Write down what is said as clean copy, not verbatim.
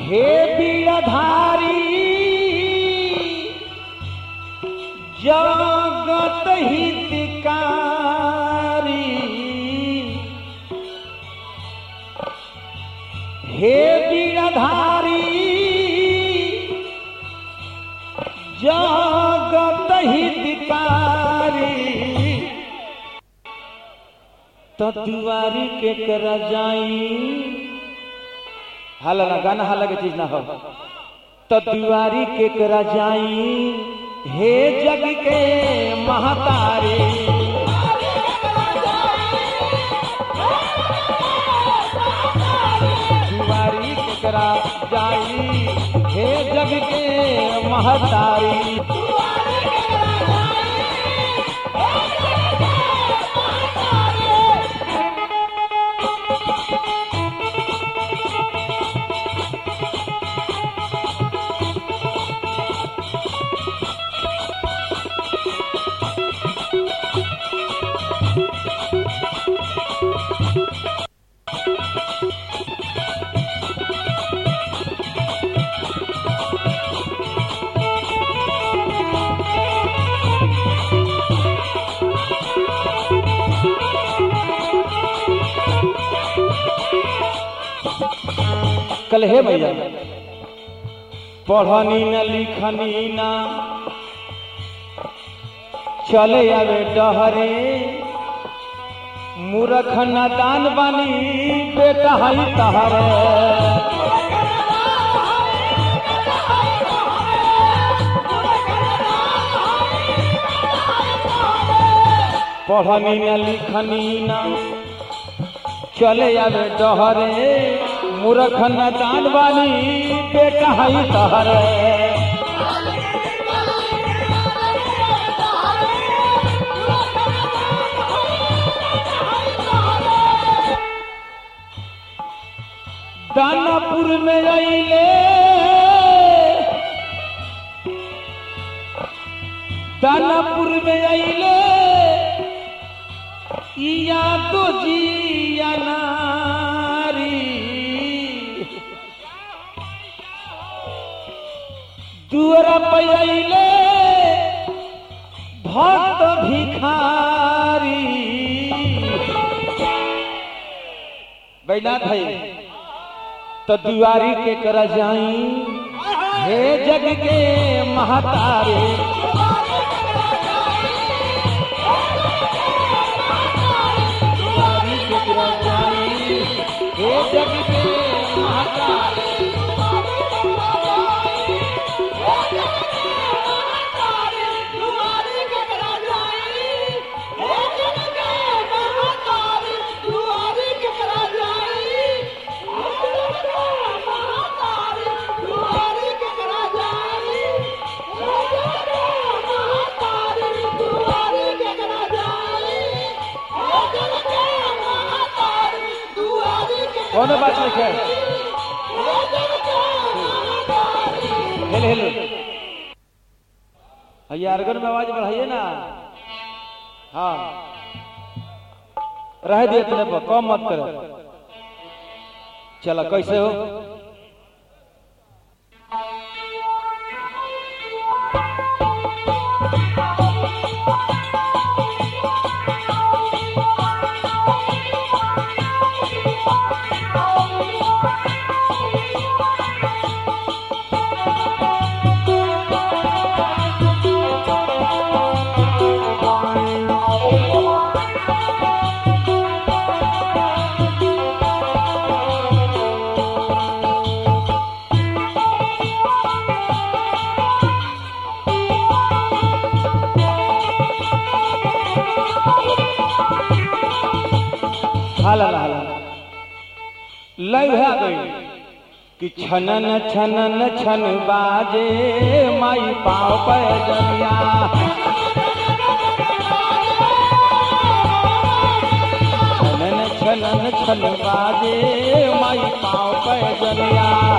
हे बीड़ाधारी जगत हितकारी, हे बीड़ाधारी जगत हितकारी, ततुआरी के कर जाई। हाला ना गाना हाला के चीज ना हो। ततुआरी के कर जाई हे जग के महतारी, दुआरी के करा जाई हे जग के महतारी। कल हे भैया पढ़नी न लिखनी ना चले आवे डहरे, मूर्ख नादान बानी बेटा हई तहरे। पढ़नी न लिखनी ना चले आवे डहरे, मूर्ख नादान बानी बेटा हई तहरे। दानापुर में आइले, दानापुर में आइले या तो जिया नारी, दुअरा पे आइले भक्त भिखारी। बैनाथ है तो दुआरी के कर जाई हे जग के महतारी, दुआरी के कर जाई हे जग के महतारी। कौन बात लिखे हेलो हेलो भैया अर्गन में आवाज बढ़ाइए ना। हाँ रह दिए इतने पर कम मत करो। चलो कैसे हो हाला हाला लय है गई कि छनन छनन छन बाजे माई पाँव पर जलिया, छनन छनन छन बाजे माई पाँव पर जलिया।